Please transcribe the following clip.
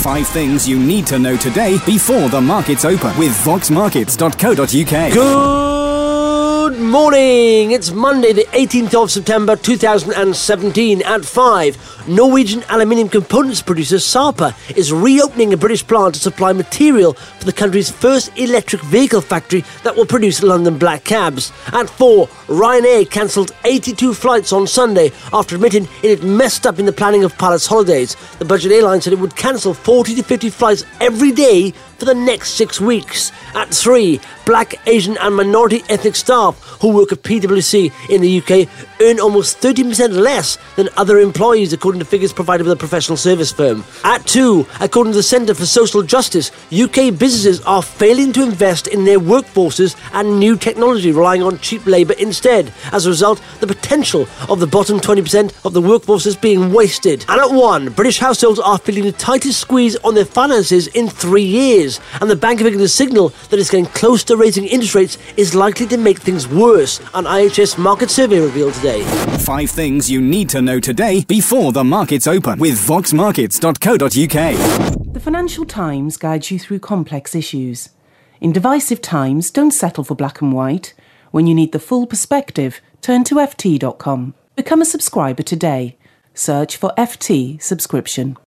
5 things you need to know today before the markets open with voxmarkets.co.uk. Good morning. It's Monday, the 18th of September 2017 at 5. Norwegian aluminium components producer Sapa is reopening a British plant to supply material for the country's first electric vehicle factory that will produce London black cabs. At 4, Ryanair cancelled 82 flights on Sunday after admitting it had messed up in the planning of pilots' holidays. The budget airline said it would cancel 40 to 50 flights every day for the next 6 weeks. At 3, Black, Asian and minority ethnic staff who work at PwC in the UK earn almost 13% less than other employees, according to figures provided by the professional service firm. At 2, according to the Centre for Social Justice, UK businesses are failing to invest in their workforces and new technology, relying on cheap labour instead. As a result, the potential of the bottom 20% of the workforce is being wasted. And at 1, British households are feeling the tightest squeeze on their finances in 3 years, and the Bank of England's signal that it's getting close to raising interest rates is likely to make things worse, an IHS market survey revealed today. 5 things you need to know today before the markets open with voxmarkets.co.uk. The Financial Times guides you through complex issues. In divisive times, don't settle for black and white. When you need the full perspective, turn to ft.com. Become a subscriber today. Search for FT subscription.